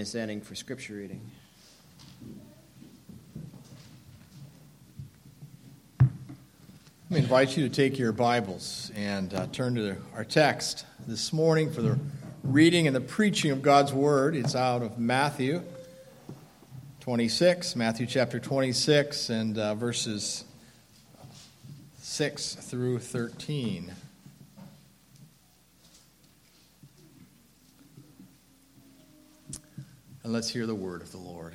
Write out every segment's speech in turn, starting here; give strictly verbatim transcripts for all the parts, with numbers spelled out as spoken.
standing for scripture reading. Let me invite you to take your Bibles and uh, turn to our text this morning for the reading and the preaching of God's Word. It's out of Matthew twenty-six, Matthew chapter twenty-six, and uh, verses six through thirteen. And let's hear the word of the Lord.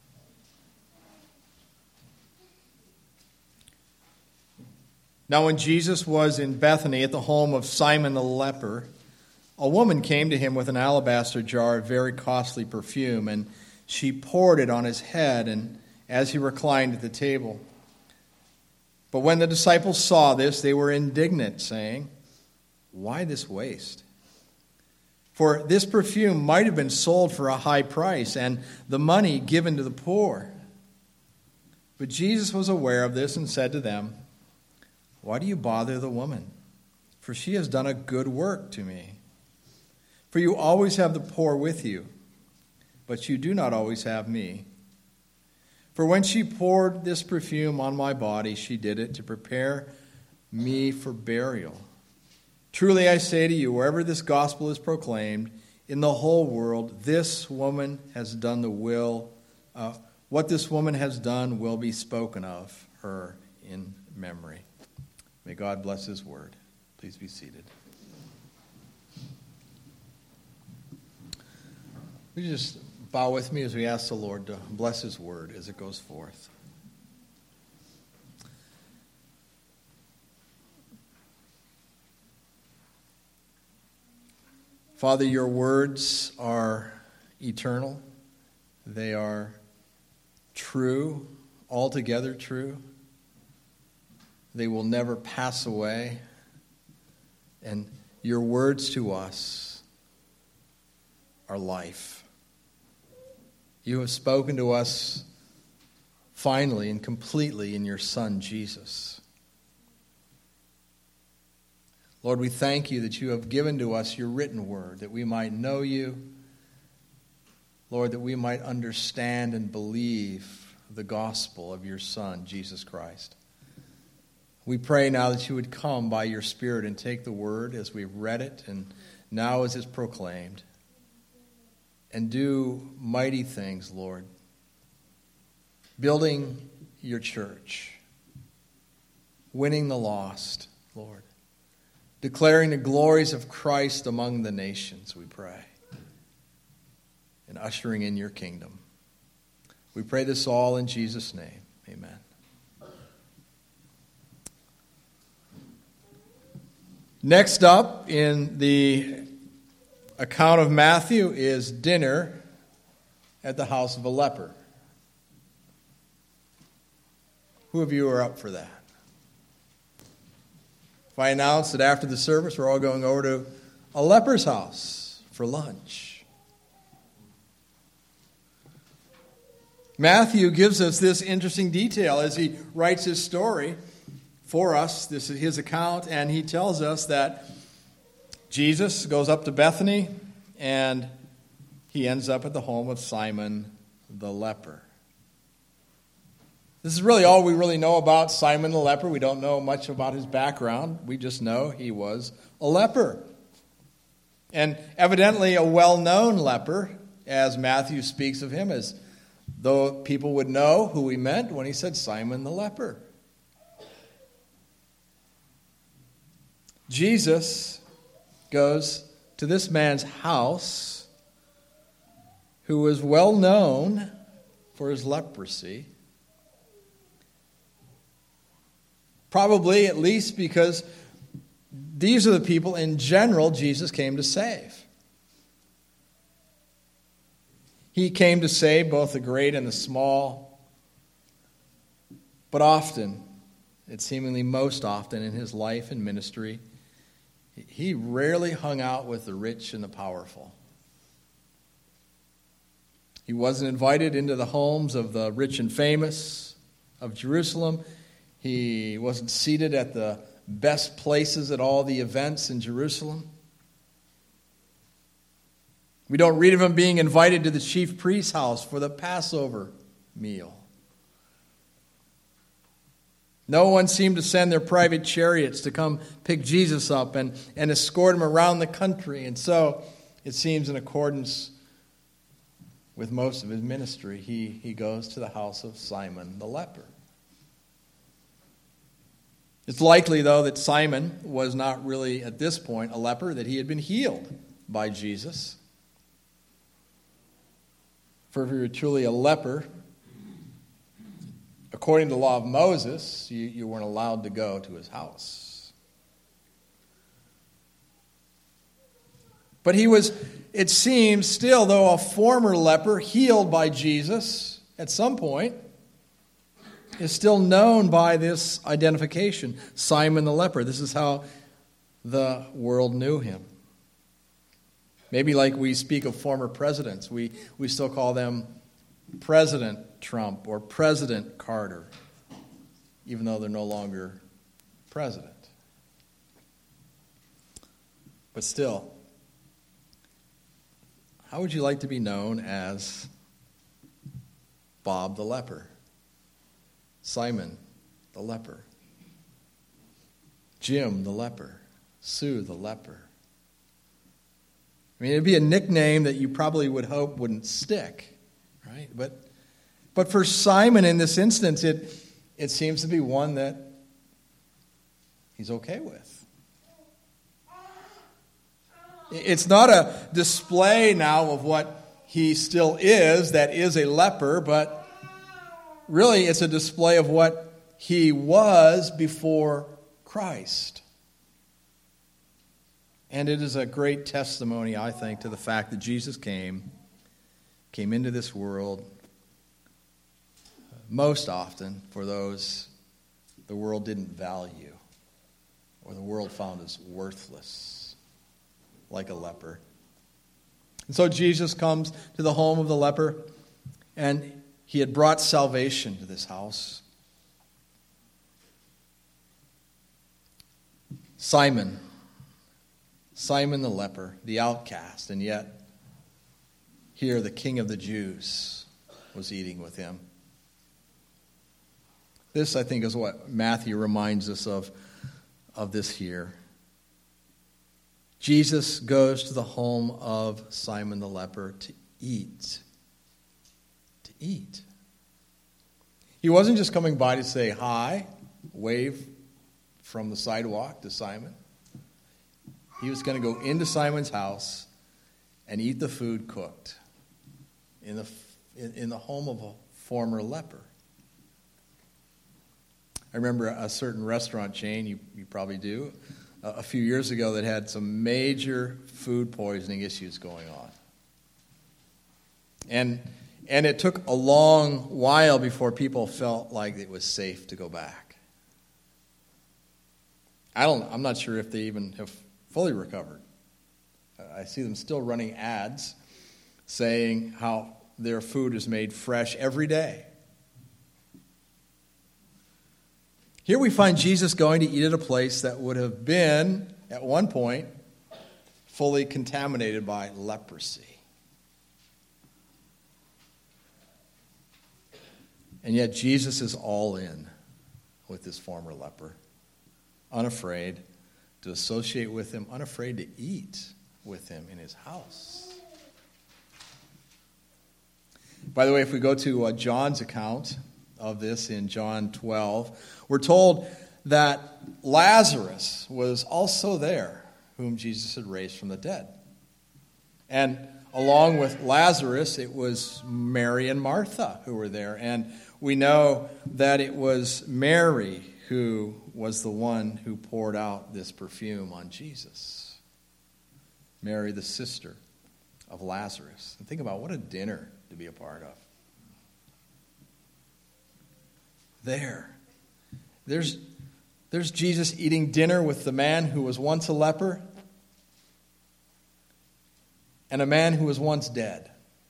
Now when Jesus was in Bethany at the home of Simon the leper, a woman came to him with an alabaster jar of very costly perfume, and she poured it on his head and as he reclined at the table. But when the disciples saw this, they were indignant, saying, "Why this waste? For this perfume might have been sold for a high price and the money given to the poor." But Jesus was aware of this and said to them, "Why do you bother the woman? For she has done a good work to me. For you always have the poor with you, but you do not always have me. For when she poured this perfume on my body, she did it to prepare me for burial. Truly I say to you, wherever this gospel is proclaimed in the whole world, this woman has done the will, uh, what this woman has done will be spoken of her in memory." May God bless his word. Please be seated. Will you just bow with me as we ask the Lord to bless his word as it goes forth. Father, your words are eternal. They are true, altogether true. They will never pass away. And your words to us are life. You have spoken to us finally and completely in your Son, Jesus. Lord, we thank you that you have given to us your written word, that we might know you. Lord, that we might understand and believe the gospel of your Son, Jesus Christ. We pray now that you would come by your Spirit and take the word as we've read it and now as it's proclaimed, and do mighty things, Lord, building your church, winning the lost, Lord, declaring the glories of Christ among the nations, we pray, and ushering in your kingdom. We pray this all in Jesus' name. Amen. Next up in the account of Matthew is dinner at the house of a leper. Who of you are up for that? If I announce that after the service we're all going over to a leper's house for lunch. Matthew gives us this interesting detail as he writes his story for us. This is his account, and he tells us that Jesus goes up to Bethany, and he ends up at the home of Simon the leper. This is really all we really know about Simon the leper. We don't know much about his background. We just know he was a leper. And evidently a well-known leper, as Matthew speaks of him, as though people would know who he meant when he said Simon the leper. Jesus goes to this man's house, who was well known for his leprosy. Probably at least because these are the people in general Jesus came to save. He came to save both the great and the small, but often, it's seemingly most often in his life and ministry, he rarely hung out with the rich and the powerful. He wasn't invited into the homes of the rich and famous of Jerusalem. He wasn't seated at the best places at all the events in Jerusalem. We don't read of him being invited to the chief priest's house for the Passover meal. No one seemed to send their private chariots to come pick Jesus up and, and escort him around the country. And so, it seems in accordance with most of his ministry, he, he goes to the house of Simon the leper. It's likely, though, that Simon was not really, at this point, a leper, that he had been healed by Jesus. For if you were truly a leper, according to the law of Moses, you, you weren't allowed to go to his house. But he was, it seems, still, though a former leper, healed by Jesus at some point, is still known by this identification, Simon the leper. This is how the world knew him. Maybe like we speak of former presidents, we, we still call them President Trump or President Carter, even though they're no longer president. But still, how would you like to be known as Bob the leper? Simon the leper? Jim the leper? Sue the leper? I mean, it'd be a nickname that you probably would hope wouldn't stick, right? But but for Simon in this instance, it it seems to be one that he's okay with. It's not a display now of what he still is, that is a leper, but really it's a display of what he was before Christ. And it is a great testimony, I think, to the fact that Jesus came, came into this world most often for those the world didn't value or the world found as worthless, like a leper. And so Jesus comes to the home of the leper, and he had brought salvation to this house. Simon, Simon the leper, the outcast, and yet here the King of the Jews was eating with him. This, I think, is what Matthew reminds us of, of this here. Jesus goes to the home of Simon the leper to eat. To eat. He wasn't just coming by to say hi, wave from the sidewalk to Simon. He was going to go into Simon's house and eat the food cooked in the in, in the home of a former leper. I remember a certain restaurant chain, you, you probably do, a, a few years ago that had some major food poisoning issues going on. And and it took a long while before people felt like it was safe to go back. I don't I'm not sure if they even have fully recovered. I see them still running ads saying how their food is made fresh every day. Here we find Jesus going to eat at a place that would have been, at one point, fully contaminated by leprosy. And yet Jesus is all in with this former leper, unafraid to associate with him, unafraid to eat with him in his house. By the way, if we go to uh, John's account of this in John twelve, we're told that Lazarus was also there, whom Jesus had raised from the dead. And along with Lazarus, it was Mary and Martha who were there. And we know that it was Mary who was the one who poured out this perfume on Jesus. Mary, the sister of Lazarus. And think about what a dinner to be a part of. There. There's, there's Jesus eating dinner with the man who was once a leper and a man who was once dead.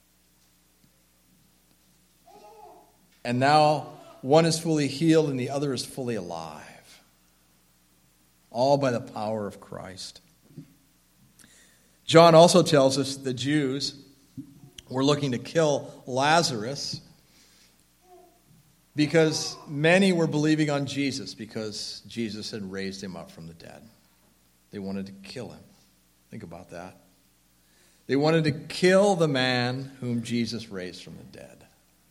And now one is fully healed and the other is fully alive. All by the power of Christ. John also tells us the Jews were looking to kill Lazarus because many were believing on Jesus because Jesus had raised him up from the dead. They wanted to kill him. Think about that. They wanted to kill the man whom Jesus raised from the dead.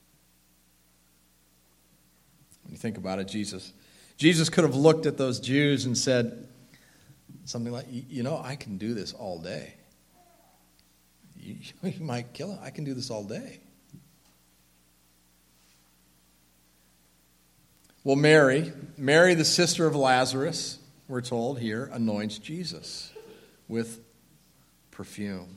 When you think about it, Jesus, Jesus could have looked at those Jews and said something like, you know, I can do this all day. You, you might kill him. I can do this all day. Well, Mary, Mary, the sister of Lazarus, we're told here, anoints Jesus with perfume.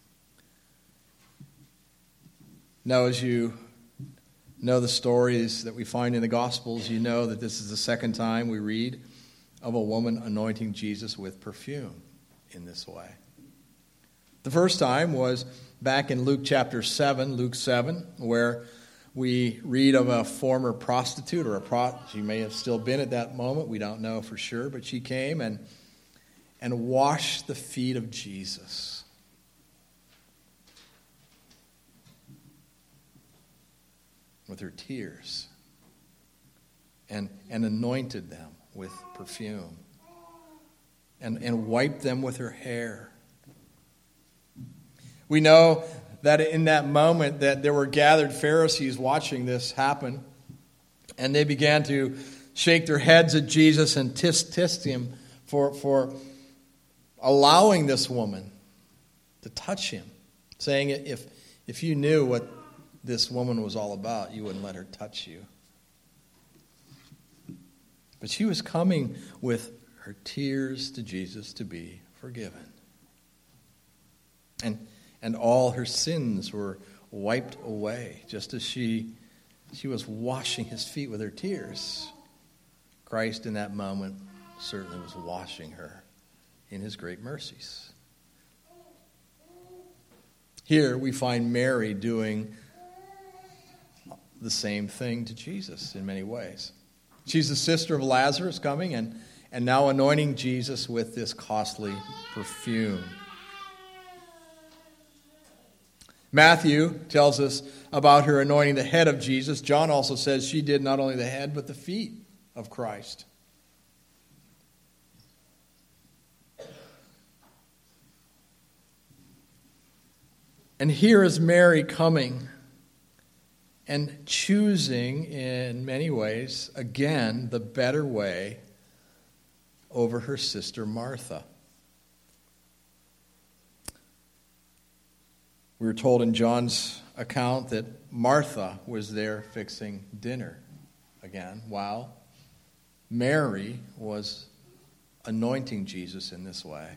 Now, as you know the stories that we find in the Gospels, you know that this is the second time we read of a woman anointing Jesus with perfume in this way. The first time was back in Luke chapter seven, Luke seven, where we read of a former prostitute, or a pro- she may have still been at that moment, we don't know for sure, but she came and, and washed the feet of Jesus. With her tears, and, and anointed them with perfume, and, and wiped them with her hair. We know that in that moment that there were gathered Pharisees watching this happen, and they began to shake their heads at Jesus and tisk tisk him for, for allowing this woman to touch him, saying, if, if you knew what this woman was all about, you wouldn't let her touch you. But she was coming with her tears to Jesus to be forgiven. And and all her sins were wiped away, just as she she was washing his feet with her tears. Christ in that moment certainly was washing her in his great mercies. Here we find Mary doing the same thing to Jesus in many ways. She's the sister of Lazarus coming and, and now anointing Jesus with this costly perfume. Matthew tells us about her anointing the head of Jesus. John also says she did not only the head but the feet of Christ. And here is Mary coming and choosing, in many ways, again, the better way over her sister Martha. We were told in John's account that Martha was there fixing dinner again, while Mary was anointing Jesus in this way.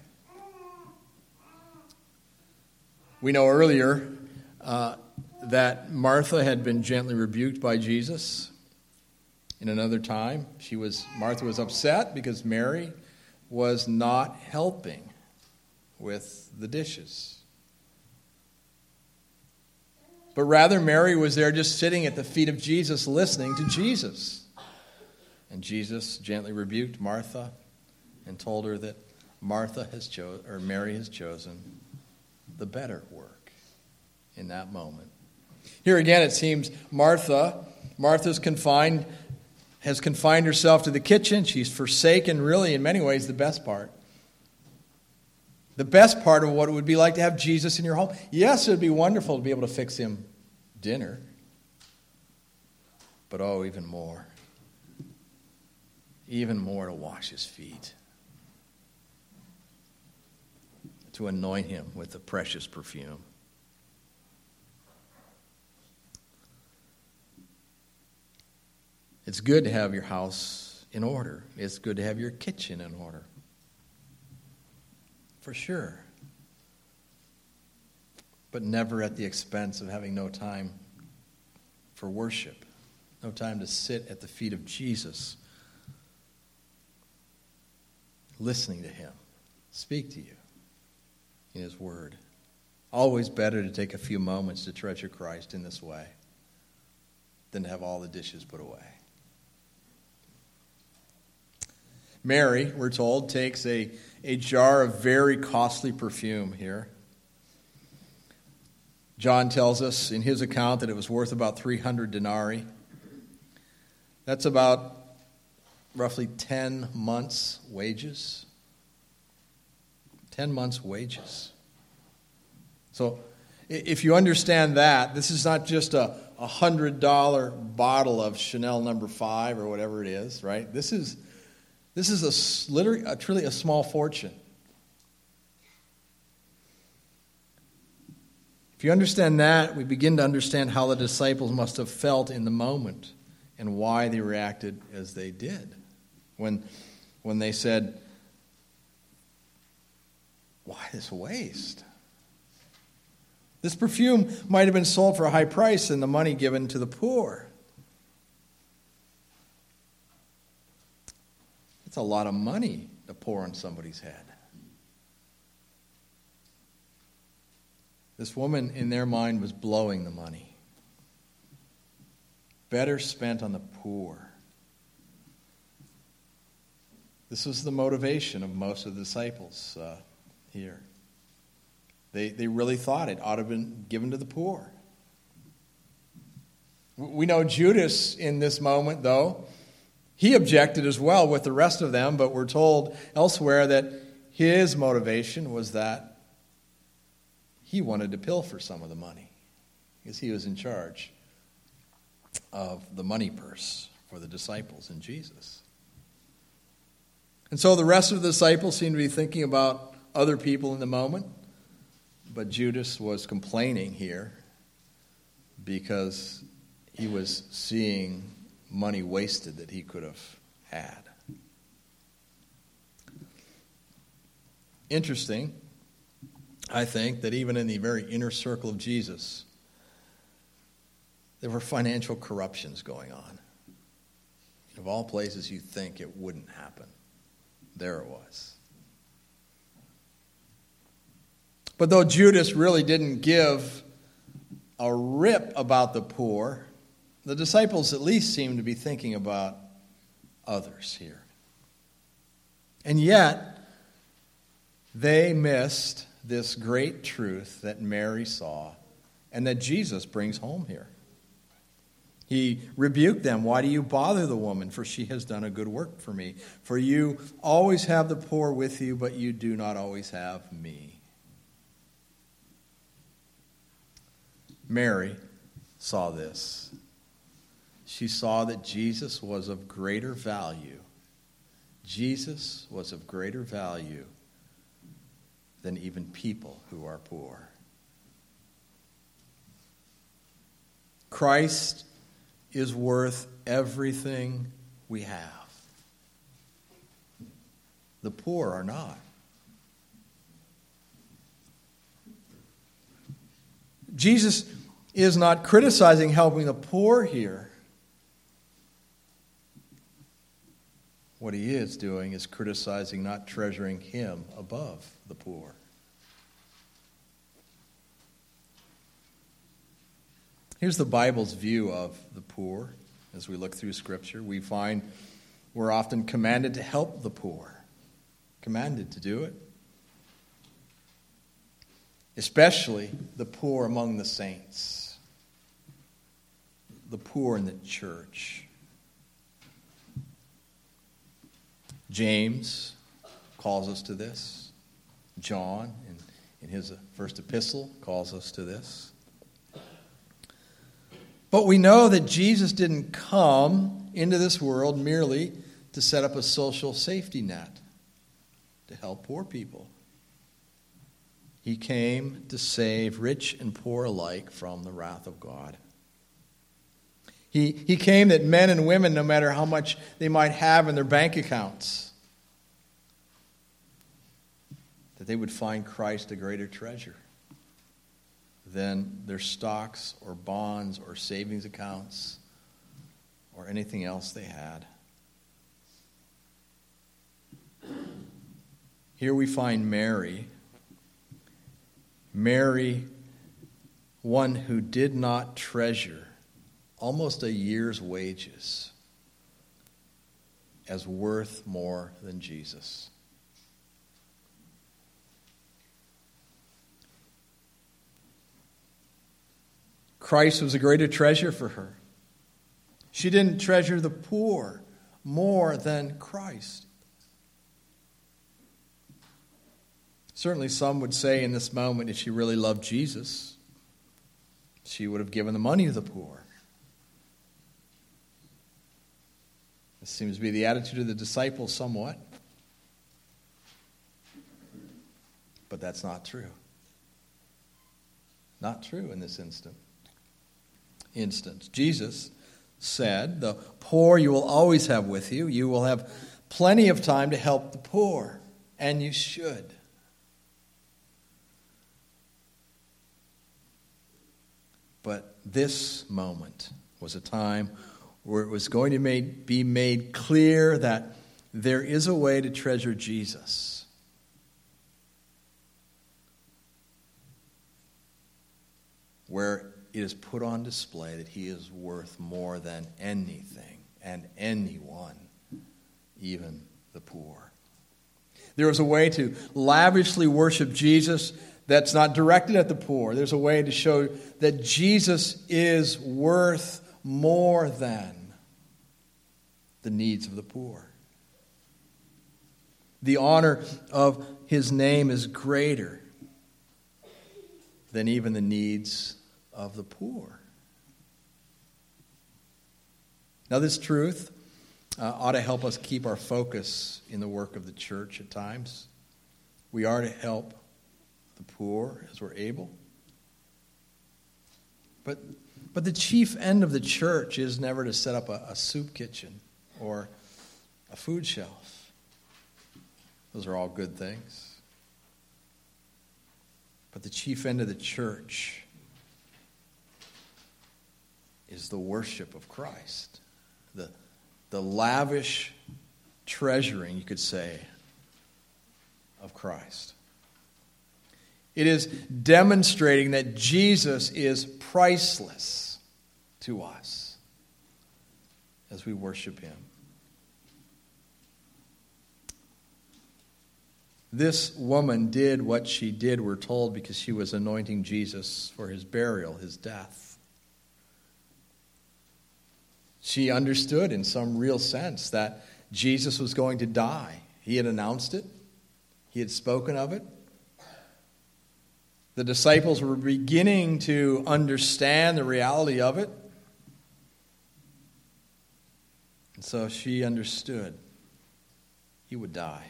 We know earlier uh, that Martha had been gently rebuked by Jesus. In another time, she was Martha was upset because Mary was not helping with the dishes. But rather, Mary was there just sitting at the feet of Jesus, listening to Jesus. And Jesus gently rebuked Martha and told her that Martha has cho- or Mary has chosen the better work in that moment. Here again, it seems Martha, Martha's confined, has confined herself to the kitchen. She's forsaken, really, in many ways, the best part. The best part of what it would be like to have Jesus in your home. Yes, it would be wonderful to be able to fix him dinner. But oh, even more. Even more to wash his feet. To anoint him with the precious perfume. It's good to have your house in order. It's good to have your kitchen in order. For sure. But never at the expense of having no time for worship. No time to sit at the feet of Jesus. Listening to him. Speak to you in his word. Always better to take a few moments to treasure Christ in this way than to have all the dishes put away. Mary, we're told, takes a, a jar of very costly perfume here. John tells us in his account that it was worth about three hundred denarii. That's about roughly ten months' wages. ten months' wages. So if you understand that, this is not just a one hundred dollars bottle of Chanel number five or whatever it is, right? This is this is a, literally, a, truly a small fortune. If you understand that, we begin to understand how the disciples must have felt in the moment and why they reacted as they did. When, when they said, why this waste? This perfume might have been sold for a high price and the money given to the poor. It's a lot of money to pour on somebody's head. This woman, in their mind, was blowing the money. Better spent on the poor. This was the motivation of most of the disciples uh, here. They, they really thought it ought to have been given to the poor. We know Judas in this moment, though. He objected as well with the rest of them, but we're told elsewhere that his motivation was that he wanted to pilfer some of the money because he was in charge of the money purse for the disciples and Jesus. And so the rest of the disciples seem to be thinking about other people in the moment, but Judas was complaining here because he was seeing money wasted that he could have had. Interesting, I think, that even in the very inner circle of Jesus, there were financial corruptions going on. Of all places you'd think it wouldn't happen, there it was. But though Judas really didn't give a rip about the poor, the disciples at least seemed to be thinking about others here. And yet, they missed this great truth that Mary saw and that Jesus brings home here. He rebuked them. Why do you bother the woman? For she has done a good work for me. For you always have the poor with you, but you do not always have me. Mary saw this. She saw that Jesus was of greater value. Jesus was of greater value than even people who are poor. Christ is worth everything we have. The poor are not. Jesus is not criticizing helping the poor here. What he is doing is criticizing not treasuring him above the poor. Here's the Bible's view of the poor as we look through Scripture. We find we're often commanded to help the poor, commanded to do it, especially the poor among the saints, the poor in the church. James calls us to this. John, in, in his first epistle, calls us to this. But we know that Jesus didn't come into this world merely to set up a social safety net to help poor people. He came to save rich and poor alike from the wrath of God. He, he came that men and women, no matter how much they might have in their bank accounts, that they would find Christ a greater treasure than their stocks or bonds or savings accounts or anything else they had. Here we find Mary, Mary, one who did not treasure almost a year's wages as worth more than Jesus. Christ was a greater treasure for her. She didn't treasure the poor more than Christ. Certainly some would say in this moment, if she really loved Jesus, she would have given the money to the poor. This seems to be the attitude of the disciples somewhat. But that's not true. Not true in this instant. Instance. Jesus said, the poor you will always have with you. You will have plenty of time to help the poor, and you should. But this moment was a time where it was going to made, be made clear that there is a way to treasure Jesus. Where it is put on display that he is worth more than anything and anyone, even the poor. There was a way to lavishly worship Jesus that's not directed at the poor. There's a way to show that Jesus is worth more than the needs of the poor. The honor of his name is greater than even the needs of the poor. Now, this truth uh, ought to help us keep our focus in the work of the church at times. We are to help the poor as we're able. But, but the chief end of the church is never to set up a, a soup kitchen or a food shelf. Those are all good things. But the chief end of the church is the worship of Christ. The, the lavish treasuring, you could say, of Christ. It is demonstrating that Jesus is priceless to us as we worship him. This woman did what she did, we're told, because she was anointing Jesus for his burial, his death. She understood in some real sense that Jesus was going to die. He had announced it. He had spoken of it. The disciples were beginning to understand the reality of it. And so she understood he would die.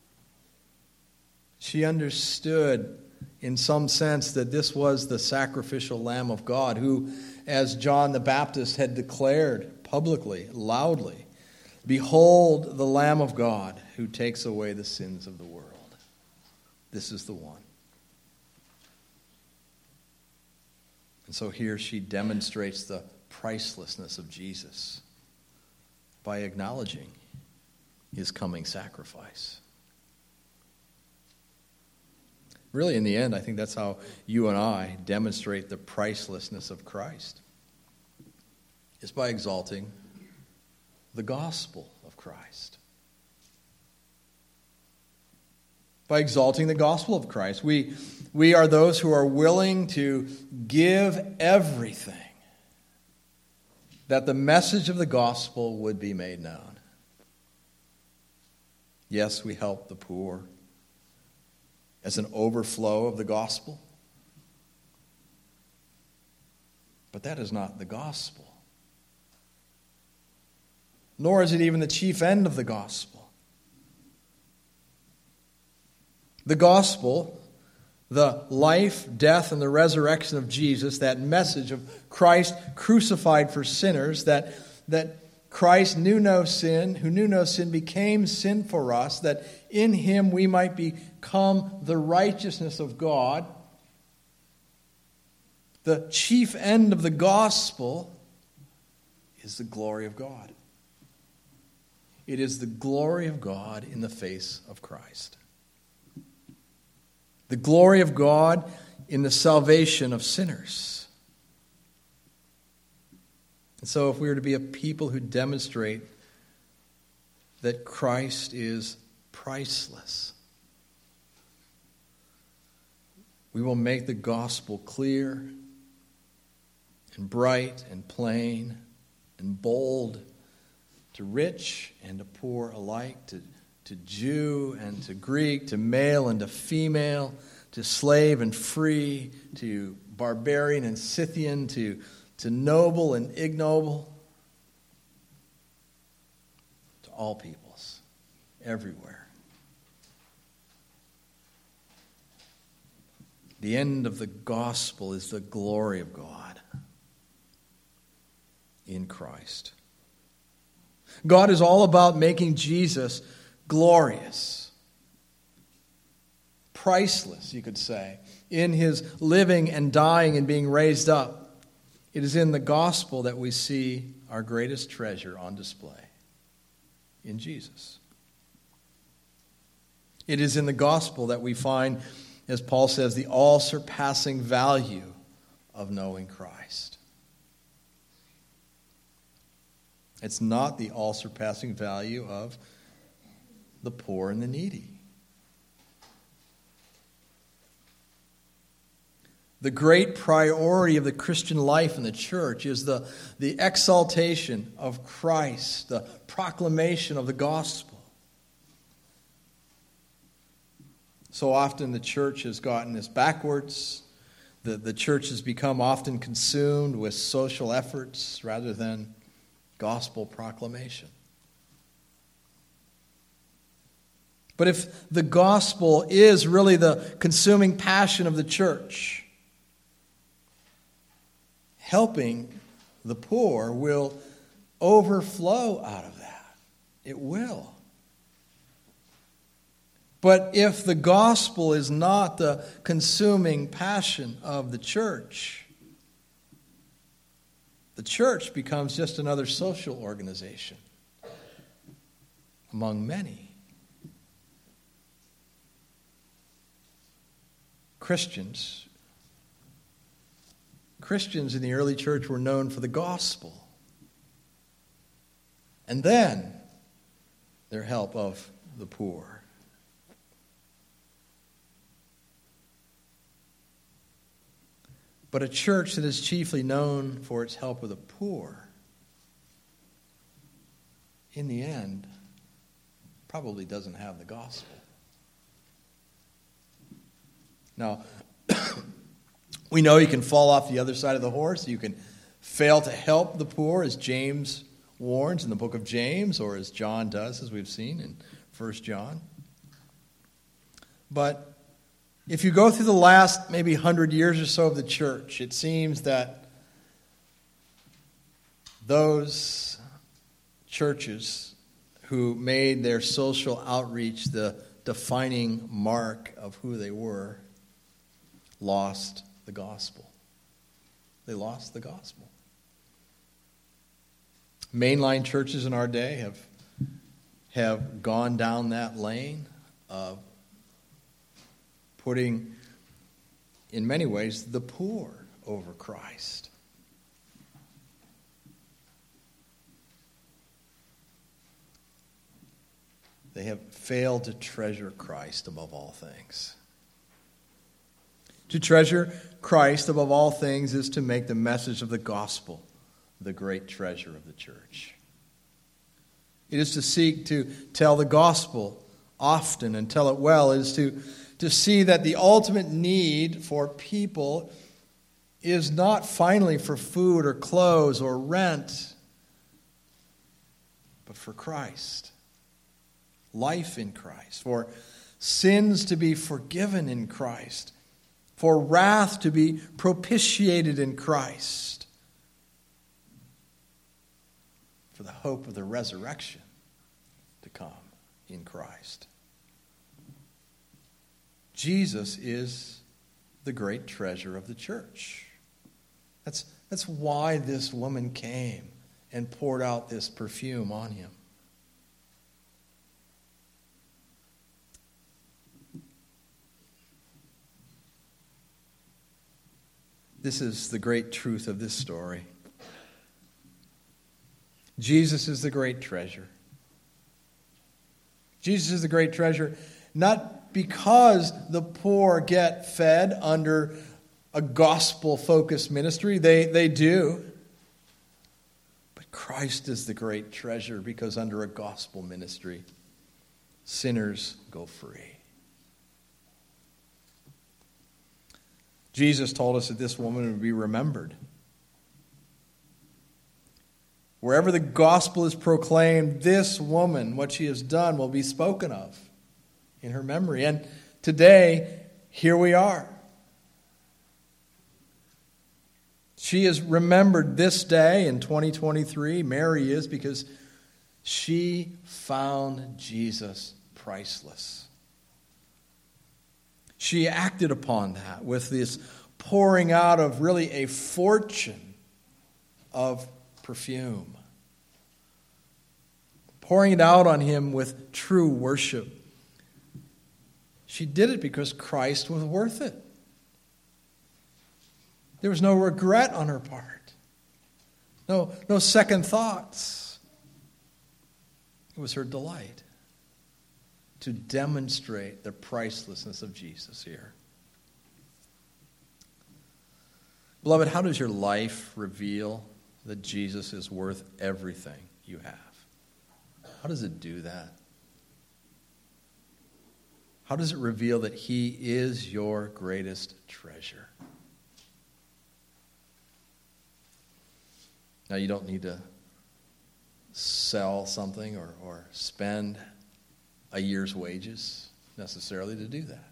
She understood in some sense that this was the sacrificial Lamb of God who, as John the Baptist had declared publicly, loudly, "Behold the Lamb of God who takes away the sins of the world." This is the one. And so here she demonstrates the pricelessness of Jesus by acknowledging his coming sacrifice. Really, in the end, I think that's how you and I demonstrate the pricelessness of Christ. It's by exalting the gospel of Christ. By exalting the gospel of Christ. We, we are those who are willing to give everything that the message of the gospel would be made known. Yes, we help the poor as an overflow of the gospel. But that is not the gospel. Nor is it even the chief end of the gospel. The gospel, the life, death, and the resurrection of Jesus, that message of Christ crucified for sinners, that, that Christ knew no sin, who knew no sin, became sin for us, that in him we might become the righteousness of God. The chief end of the gospel is the glory of God. It is the glory of God in the face of Christ. The glory of God in the salvation of sinners. And so if we are to be a people who demonstrate that Christ is priceless, we will make the gospel clear and bright and plain and bold, to rich and to poor alike, to, to Jew and to Greek, to male and to female, to slave and free, to barbarian and Scythian, to, to noble and ignoble, to all peoples, everywhere. The end of the gospel is the glory of God in Christ. God is all about making Jesus glorious, priceless, you could say, in his living and dying and being raised up. It is in the gospel that we see our greatest treasure on display, in Jesus. It is in the gospel that we find, as Paul says, the all-surpassing value of knowing Christ. It's not the all-surpassing value of the poor and the needy. The great priority of the Christian life in the church is the, the exaltation of Christ, the proclamation of the gospel. So often the church has gotten this backwards. The, the church has become often consumed with social efforts rather than gospel proclamation. But if the gospel is really the consuming passion of the church, helping the poor will overflow out of that. It will. But if the gospel is not the consuming passion of the church, the church becomes just another social organization among many. Christians, Christians in the early church were known for the gospel. And then their help of the poor. But a church that is chiefly known for its help of the poor, in the end, probably doesn't have the gospel. Now, we know you can fall off the other side of the horse. You can fail to help the poor, as James warns in the book of James, or as John does, as we've seen in First John. But if you go through the last maybe hundred years or so of the church, it seems that those churches who made their social outreach the defining mark of who they were lost the gospel. They lost the gospel. Mainline churches in our day have, have gone down that lane of putting, in many ways, the poor over Christ. They have failed to treasure Christ above all things. To treasure Christ above all things is to make the message of the gospel the great treasure of the church. It is to seek to tell the gospel often and tell it well. It is to To see that the ultimate need for people is not finally for food or clothes or rent, but for Christ. Life in Christ. For sins to be forgiven in Christ. For wrath to be propitiated in Christ. For the hope of the resurrection to come in Christ. Jesus is the great treasure of the church. That's, that's why this woman came and poured out this perfume on him. This is the great truth of this story. Jesus is the great treasure. Jesus is the great treasure, not because the poor get fed under a a gospel-focused ministry. They, they do. But Christ is the great treasure, because under a gospel ministry, sinners go free. Jesus told us that this woman would be remembered. Wherever the gospel is proclaimed, this woman, what she has done, will be spoken of in her memory. And today, here we are. She is remembered this day in twenty twenty-three. Mary is, because she found Jesus priceless. She acted upon that with this pouring out of really a fortune of perfume. Pouring it out on him with true worship. She did it because Christ was worth it. There was no regret on her part. No, no second thoughts. It was her delight to demonstrate the pricelessness of Jesus here. Beloved, how does your life reveal that Jesus is worth everything you have? How does it do that? How does it reveal that he is your greatest treasure? Now, you don't need to sell something or, or spend a year's wages necessarily to do that.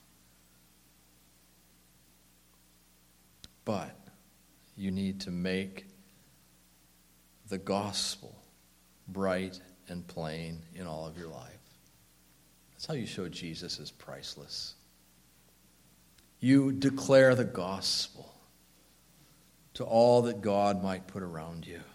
But you need to make the gospel bright and plain in all of your life. That's how you show Jesus is priceless. You declare the gospel to all that God might put around you.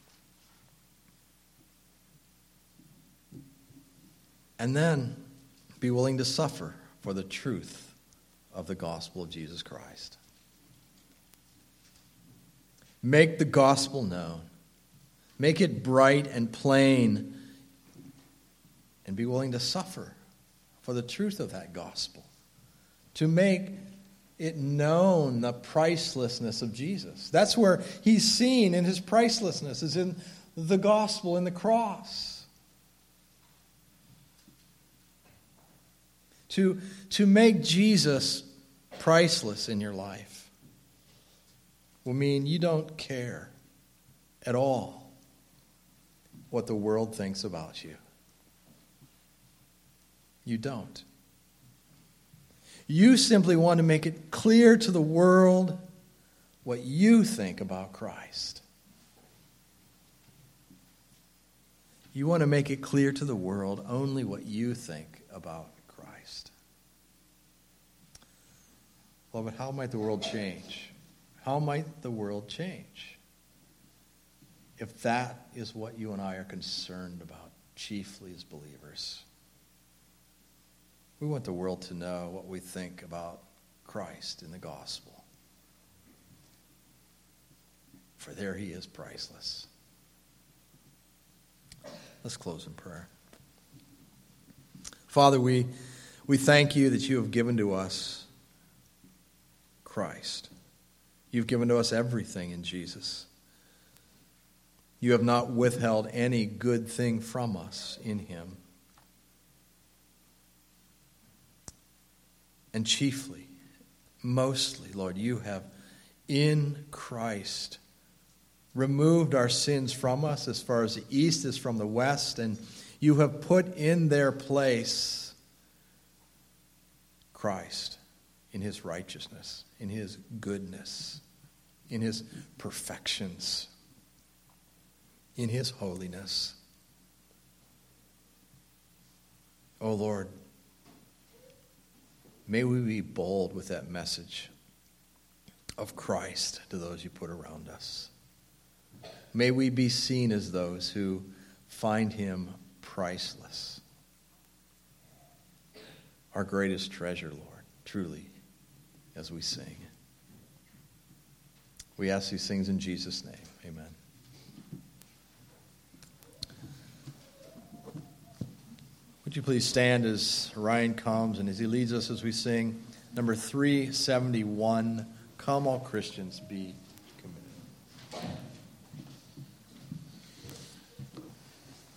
And then be willing to suffer for the truth of the gospel of Jesus Christ. Make the gospel known. Make it bright and plain. And be willing to suffer for the truth of that gospel. To make it known the pricelessness of Jesus. That's where he's seen in his pricelessness, is in the gospel, in the cross. To, to make Jesus priceless in your life will mean you don't care at all what the world thinks about you. You don't. You simply want to make it clear to the world what you think about Christ. You want to make it clear to the world only what you think about Christ. Beloved, how might the world change? How might the world change if that is what you and I are concerned about, chiefly as believers? We want the world to know what we think about Christ in the gospel. For there he is priceless. Let's close in prayer. Father, we, we thank you that you have given to us Christ. You've given to us everything in Jesus. You have not withheld any good thing from us in him. And chiefly, mostly, Lord, you have in Christ removed our sins from us as far as the east is from the west, and you have put in their place Christ in his righteousness, in his goodness, in his perfections, in his holiness. Oh Lord, may we be bold with that message of Christ to those you put around us. May we be seen as those who find him priceless. Our greatest treasure, Lord, truly, as we sing. We ask these things in Jesus' name. Amen. Would you please stand as Ryan comes and as he leads us as we sing number three seventy-one, Come, all Christians, be